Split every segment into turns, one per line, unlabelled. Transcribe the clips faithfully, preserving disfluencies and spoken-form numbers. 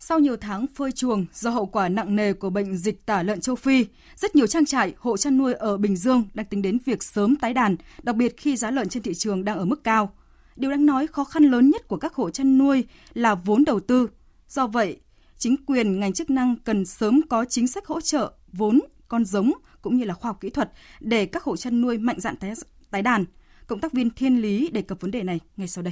Sau nhiều tháng phơi chuồng do hậu quả nặng nề của bệnh dịch tả lợn châu Phi, rất nhiều trang trại, hộ chăn nuôi ở Bình Dương đang tính đến việc sớm tái đàn, đặc biệt khi giá lợn trên thị trường đang ở mức cao. Điều đáng nói, khó khăn lớn nhất của các hộ chăn nuôi là vốn đầu tư. Do vậy, chính quyền, ngành chức năng cần sớm có chính sách hỗ trợ vốn, con giống cũng như là khoa học kỹ thuật để các hộ chăn nuôi mạnh dạn tái, tái đàn. Cộng tác viên Thiên Lý đề cập vấn đề này ngay sau đây.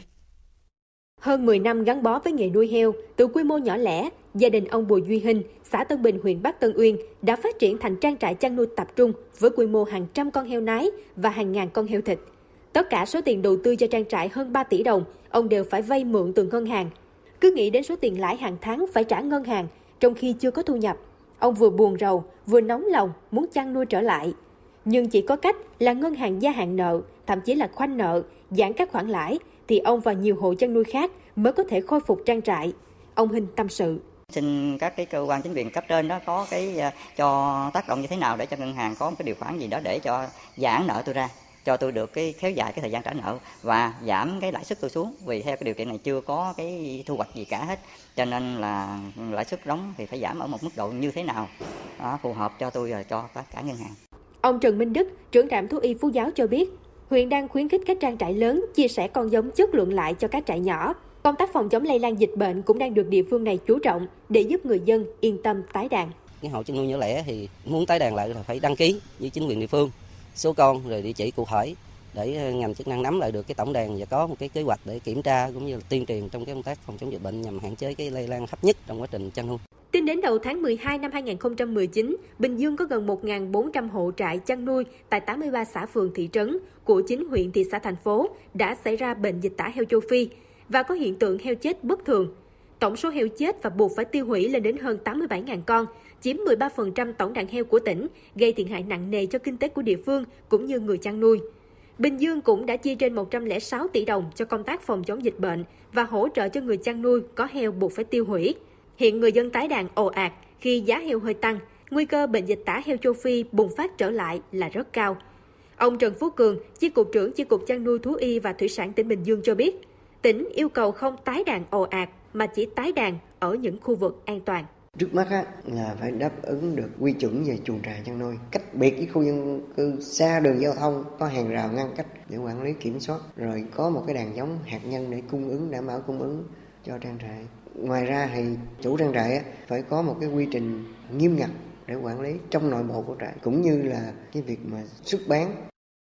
Hơn mười năm gắn bó với nghề nuôi heo, từ quy mô nhỏ lẻ, gia đình ông Bùi Duy Hinh, xã Tân Bình, huyện Bắc Tân Uyên đã phát triển thành trang trại chăn nuôi tập trung với quy mô hàng trăm con heo nái và hàng ngàn con heo thịt. Tất cả số tiền đầu tư cho trang trại hơn ba tỷ đồng, ông đều phải vay mượn từ ngân hàng. Cứ nghĩ đến số tiền lãi hàng tháng phải trả ngân hàng, trong khi chưa có thu nhập. Ông vừa buồn rầu, vừa nóng lòng muốn chăn nuôi trở lại. Nhưng chỉ có cách là ngân hàng gia hạn nợ, thậm chí là khoanh nợ, giãn các khoản lãi, thì ông và nhiều hộ chăn nuôi khác mới có thể khôi phục trang trại. Ông Hinh tâm sự.
Xin các cái cơ quan chính quyền cấp trên đó có cái uh, cho tác động như thế nào để cho ngân hàng có một cái điều khoản gì đó để cho giãn nợ tôi ra, cho tôi được cái kéo dài cái thời gian trả nợ và giảm cái lãi suất tôi xuống, vì theo cái điều kiện này chưa có cái thu hoạch gì cả hết, cho nên là lãi suất đóng thì phải giảm ở một mức độ như thế nào đó, phù hợp cho tôi và cho cả ngân hàng.
Ông Trần Minh Đức, trưởng trạm thú y Phú Giáo cho biết, huyện đang khuyến khích các trang trại lớn chia sẻ con giống chất lượng lại cho các trại nhỏ. Công tác phòng chống lây lan dịch bệnh cũng đang được địa phương này chú trọng để giúp người dân yên tâm tái đàn.
Cái hộ chăn nuôi nhỏ lẻ thì muốn tái đàn lại là phải đăng ký với chính quyền địa phương, số con rồi địa chỉ cụ thể để ngành chức năng nắm lại được cái tổng đàn và có một cái kế hoạch để kiểm tra cũng như là tuyên truyền trong cái công tác phòng chống dịch bệnh nhằm hạn chế cái lây lan thấp nhất trong quá trình chăn nuôi.
Tính đến đầu tháng mười hai năm hai nghìn không trăm mười chín, Bình Dương có gần một nghìn bốn trăm hộ trại chăn nuôi tại tám mươi ba xã phường thị trấn của chín huyện thị xã thành phố đã xảy ra bệnh dịch tả heo châu Phi và có hiện tượng heo chết bất thường. Tổng số heo chết và buộc phải tiêu hủy lên đến hơn tám mươi bảy nghìn con, chiếm mười ba phần trăm tổng đàn heo của tỉnh, gây thiệt hại nặng nề cho kinh tế của địa phương cũng như người chăn nuôi. Bình Dương cũng đã chi trên một trăm lẻ sáu tỷ đồng cho công tác phòng chống dịch bệnh và hỗ trợ cho người chăn nuôi có heo buộc phải tiêu hủy. Hiện người dân tái đàn ồ ạt khi giá heo hơi tăng, nguy cơ bệnh dịch tả heo châu Phi bùng phát trở lại là rất cao. Ông Trần Phú Cường, Chi cục trưởng Chi cục Chăn nuôi Thú y và Thủy sản tỉnh Bình Dương cho biết, tỉnh yêu cầu không tái đàn ồ ạt mà chỉ tái đàn ở những khu vực an toàn.
Trước mắt á, là phải đáp ứng được quy chuẩn về chuồng trại chăn nuôi, cách biệt với khu dân cư, xa đường giao thông, có hàng rào ngăn cách để quản lý kiểm soát, rồi có một cái đàn giống hạt nhân để cung ứng, đảm bảo cung ứng cho trang trại. Ngoài ra thì chủ trang trại á, phải có một cái quy trình nghiêm ngặt để quản lý trong nội bộ của trại, cũng như là cái việc mà xuất bán